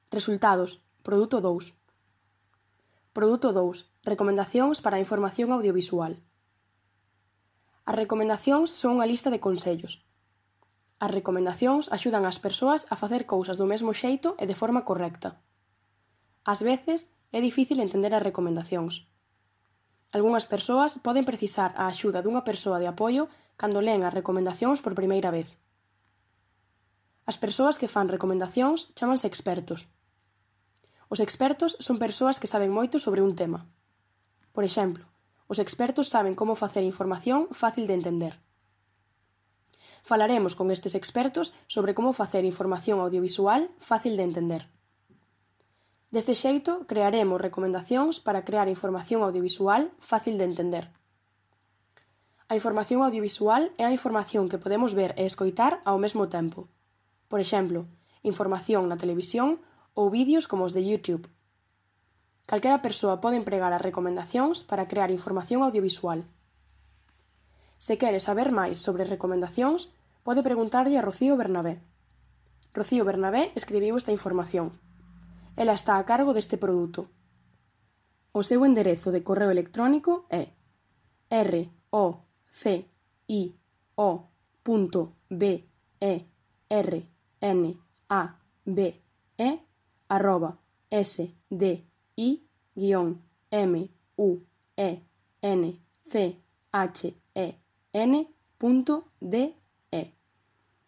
Resultados. Produto 2. Produto 2. Recomendacións para a información audiovisual. As recomendacións son unha lista de consellos. As recomendacións axudan as persoas a facer cousas do mesmo xeito e de forma correcta. Ás veces é difícil entender as recomendacións. Algunhas persoas poden precisar a axuda dunha persoa de apoio cando leen as recomendacións por primeira vez. As persoas que fan recomendacións chámanse expertos. Os expertos son persoas que saben moito sobre un tema. Por exemplo, os expertos saben como facer información fácil de entender. Falaremos con estes expertos sobre como facer información audiovisual fácil de entender. Deste xeito, crearemos recomendacións para crear información audiovisual fácil de entender. A información audiovisual é a información que podemos ver e escoitar ao mesmo tempo. Por exemplo, información na televisión ou vídeos como os de YouTube. Calquera persoa pode empregar as recomendacións para crear información audiovisual. Se quere saber máis sobre recomendacións, pode preguntarlle a Rocío Bernabé. Rocío Bernabé escribiu esta información. Ela está a cargo deste produto. O seu enderezo de correo electrónico é rocio.bernabe@sdi-muenchen.de